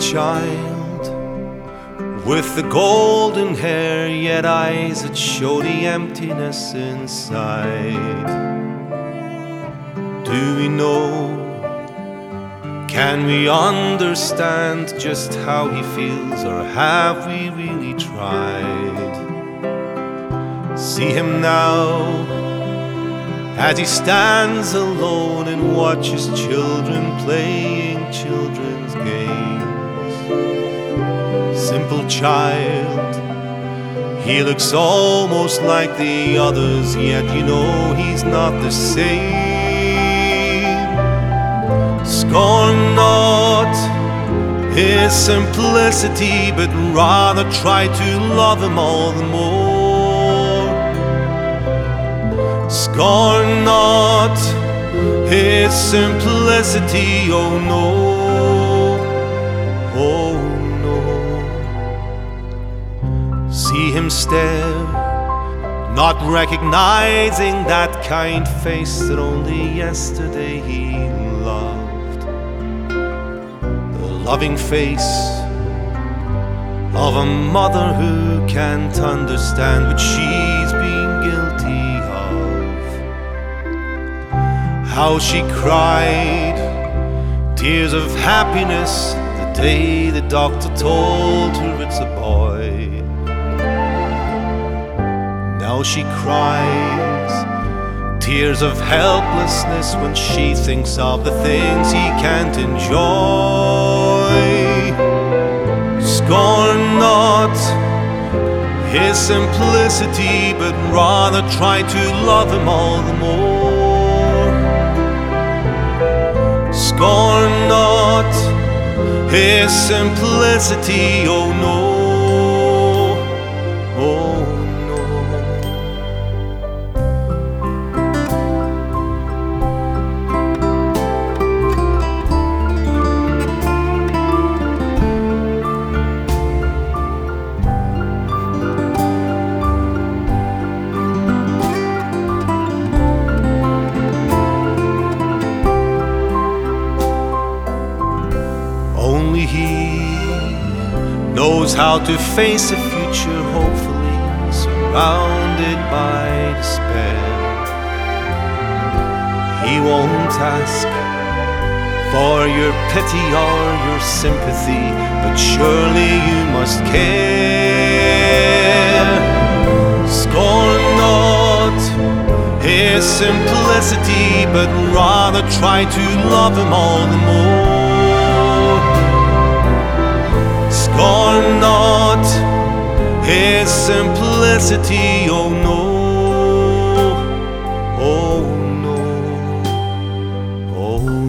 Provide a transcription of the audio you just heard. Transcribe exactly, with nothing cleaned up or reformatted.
child with the golden hair, yet eyes that show the emptiness inside. Do we know? Can we understand just how he feels, or have we really tried? See him now as he stands alone and watches children playing children's games. Simple child, he looks almost like the others, yet you know he's not the same. Scorn not his simplicity, but rather try to love him all the more. Scorn not his simplicity, oh no, oh no. See him stare, not recognizing that kind face that only yesterday he loved. The loving face of a mother who can't understand what she's being guilty of. How she cried tears of happiness the day the doctor told her it's a boy. Now she cries tears of helplessness when she thinks of the things he can't enjoy. Scorn not his simplicity, but rather try to love him all the more. Scorn not his simplicity, oh no, oh no. Only he knows how to face a future hopefully surrounded by despair. He won't ask for your pity or your sympathy, but surely you must care. Scorn not his simplicity, but rather try to love him all the more. Scorn not his simplicity, oh no, oh no, oh no.